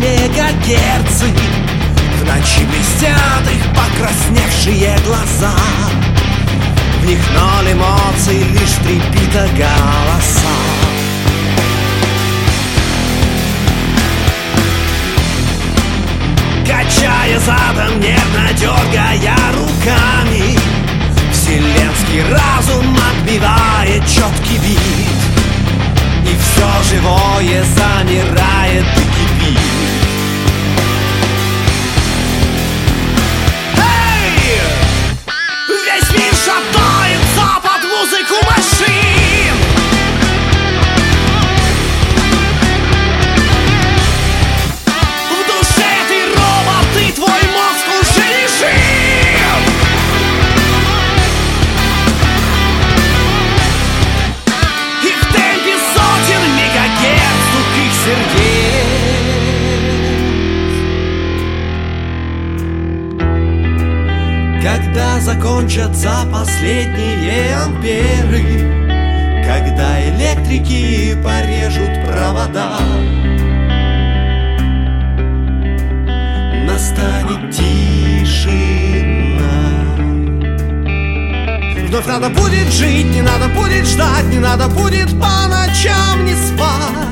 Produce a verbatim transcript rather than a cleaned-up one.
мегагерцы. В ночи блестят их покрасневшие глаза, в них ноль эмоций, лишь трепита голоса. Качая задом, нервно дергая руками, вселенский разум отбивает четкий бит, и все живое замирает и кипит. Эй! Весь мир шатается под музыку машин. В душе ты робот, и твой мозг уже не жив. И в темпе сотен мегагерц стук их сердец. Когда закончатся последние амперы, когда электрики порежут провода, настанет тишина. Вновь надо будет жить, не надо будет ждать, не надо будет по ночам не спать.